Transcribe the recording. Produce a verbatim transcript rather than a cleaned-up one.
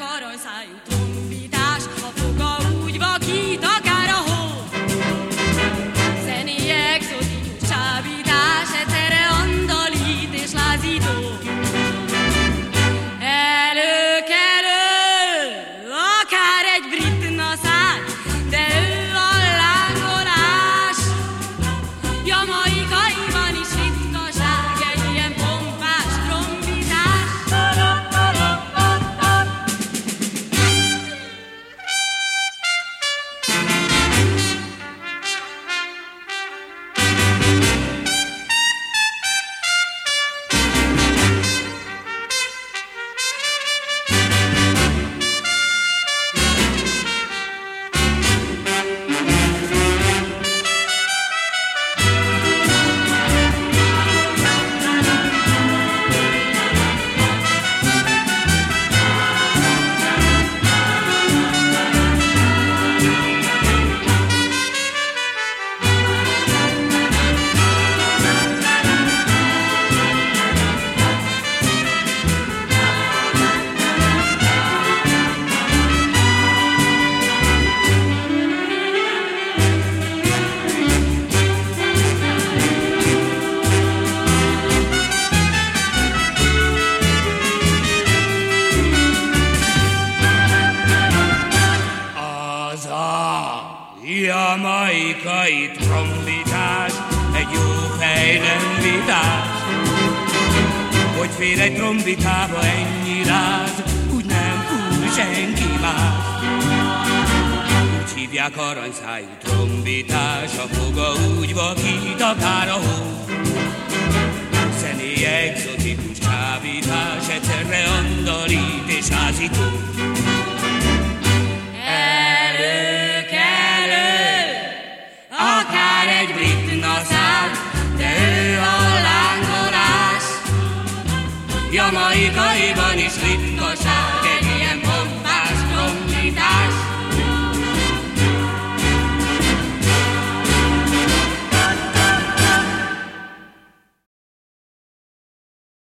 aranyszájú trombitás, a foga úgy vakít, akár a hó. Zenéje exotikus csábítás, egyszerre andalít és lázító. Előkelő, akár egy brit naszár, de ő a lángolás. Jamaikaiban is ritkaság, egy ilyen pompás trombitás. Az a jamaikai trombitás, egy jó fejlen vitás. Hogy fél egy trombitába ennyi ráz, úgy nem fúj senki más. Úgy hívják aranyszájú trombitás, a foga úgy vakít, akár a hó. Zenéje exotikus csábítás, egyszerre andalít és házító.